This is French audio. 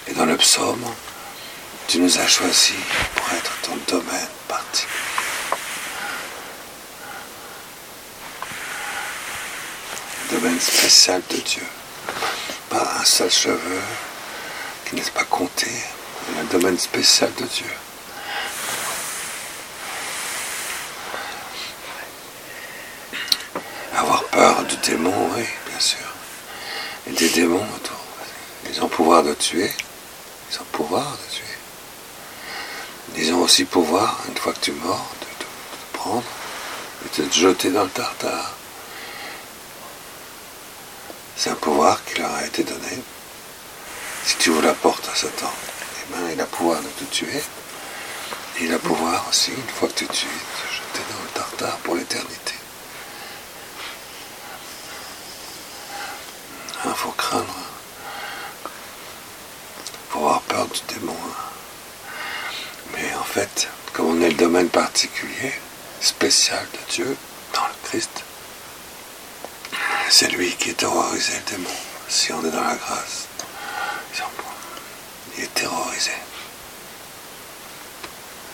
Et dans le psaume, tu nous as choisis pour être ton domaine particulier. Un domaine spécial de Dieu. Pas un seul cheveu qui n'est pas compté, mais un domaine spécial de Dieu. Avoir peur du démon, oui, bien sûr. Et des démons autour. Ils ont pouvoir de tuer. Ils ont pouvoir de tuer. Ils ont aussi pouvoir, une fois que tu mords, de te prendre et de te jeter dans le tartare. C'est un pouvoir qui leur a été donné. Si tu ouvres la porte à Satan, eh bien, il a pouvoir de te tuer. Et il a pouvoir aussi, une fois que tu tues, de te jeter dans le tartare pour l'éternité. Il faut craindre. Il faut avoir peur du démon. Mais en fait, comme on est le domaine particulier, spécial de Dieu, dans le Christ, c'est lui qui terrorisait le démon, si on est dans la grâce.